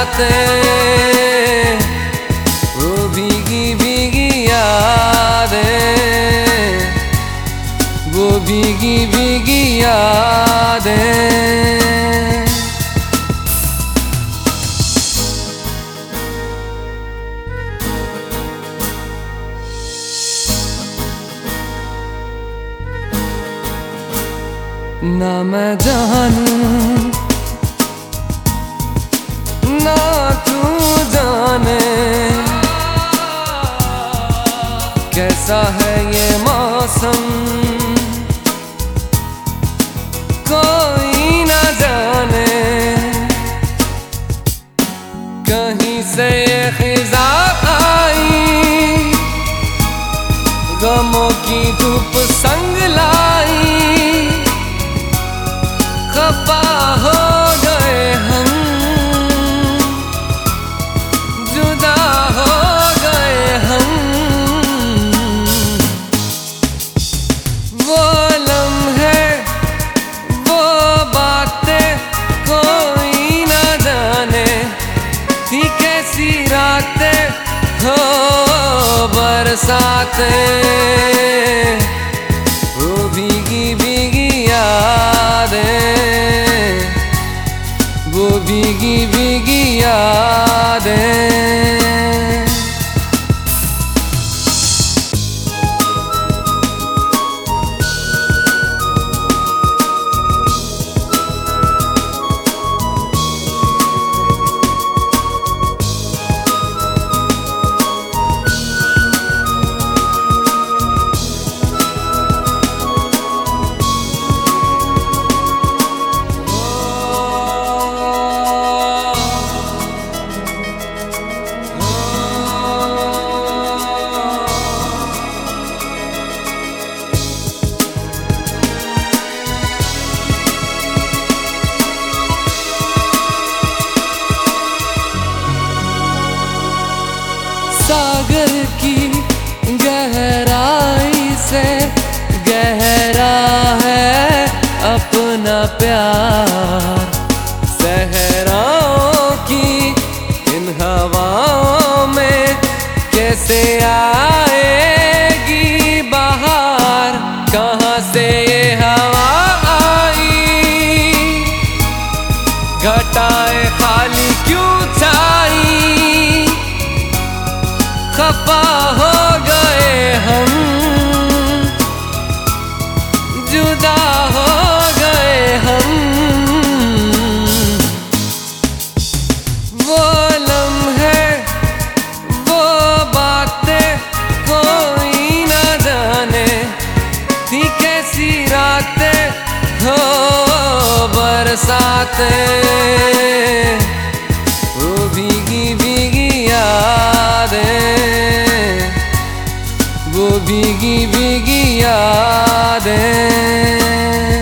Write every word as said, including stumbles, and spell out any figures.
बरसातें, वो भीगी भीगी यादें, वो भीगी भीगी यादें। ना मैं जानूं ना तू जाने, कैसा है ये मौसम कोई ना जाने। कहीं से ये खिज़ा आई, गमों की धूप संग लाई, खफा हो गए हम, जुदा हो गए हम। वो लम्हे वो बातें कोई ना जाने, थी कैसी रातें हो बरसातें, वो भीगी भीगी यादें, वो भीगी भीगी यादें। सागर की गहराई से गहरा है अपना प्यार, सहराओं की इन हवाओं में कैसे आएगी बहार। कहाँ से ये हवा आई, घटाएं खाली क्यों छाई, खफा हो गए हम, जुदा हो गए हम। वो लम्हे वो बातें कोई ना जाने, थी कैसी रातें हो बरसातें, वो भीगी भीगी यादें, वो भीगी भीगी यादें।